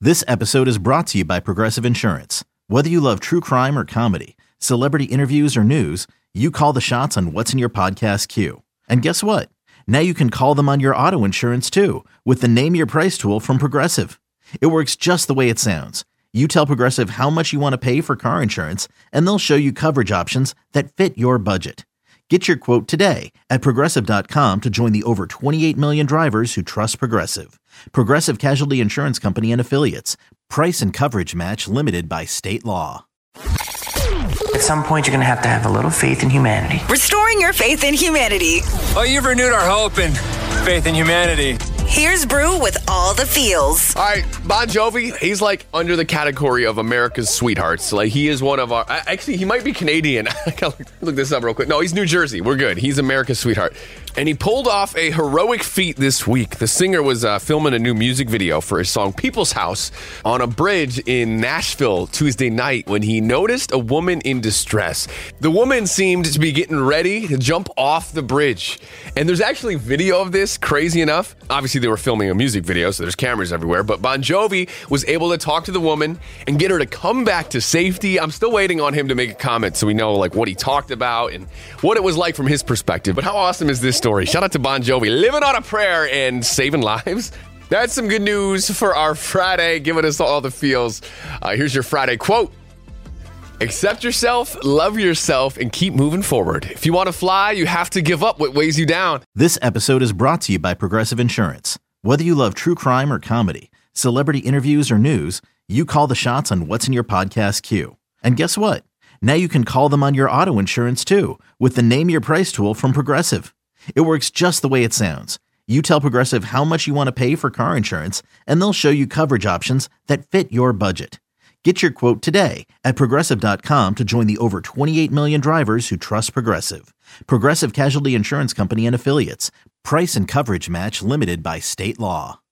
This episode is brought to you by Progressive Insurance. Whether you love true crime or comedy, celebrity interviews or news, you call the shots on what's in your podcast queue. And guess what? Now you can call them on your auto insurance too with the Name Your Price tool from Progressive. It works just the way it sounds. You tell Progressive how much you want to pay for car insurance, and they'll show you coverage options that fit your budget. Get your quote today at Progressive.com to join the over 28 million drivers who trust Progressive. Progressive Casualty Insurance Company and Affiliates. Price and coverage match limited by state law. At some point, you're going to have a little faith in humanity. Restoring your faith in humanity. Oh, you've renewed our hope and faith in humanity. Here's Brew with all the feels. All right, Bon Jovi, he's like under the category of America's sweethearts. Like, he is one of our... Actually, he might be Canadian. I gotta look this up real quick. No, he's New Jersey. We're good. He's America's sweetheart. And he pulled off a heroic feat this week. The singer was filming a new music video for his song People's House on a bridge in Nashville Tuesday night when he noticed a woman in distress. The woman seemed to be getting ready to jump off the bridge. And there's actually video of this, crazy enough. Obviously, they were filming a music video, so there's cameras everywhere. But Bon Jovi was able to talk to the woman and get her to come back to safety. I'm still waiting on him to make a comment so we know like what he talked about and what it was like from his perspective. But how awesome is this story? Shout out to Bon Jovi, living on a prayer and saving lives. That's some good news for our Friday, giving us all the feels. Here's your Friday quote. Accept yourself, love yourself, and keep moving forward. If you want to fly, you have to give up what weighs you down. This episode is brought to you by Progressive Insurance. Whether you love true crime or comedy, celebrity interviews or news, you call the shots on what's in your podcast queue. And guess what? Now you can call them on your auto insurance too with the Name Your Price tool from Progressive. It works just the way it sounds. You tell Progressive how much you want to pay for car insurance, and they'll show you coverage options that fit your budget. Get your quote today at Progressive.com to join the over 28 million drivers who trust Progressive. Progressive Casualty Insurance Company and Affiliates. Price and coverage match limited by state law.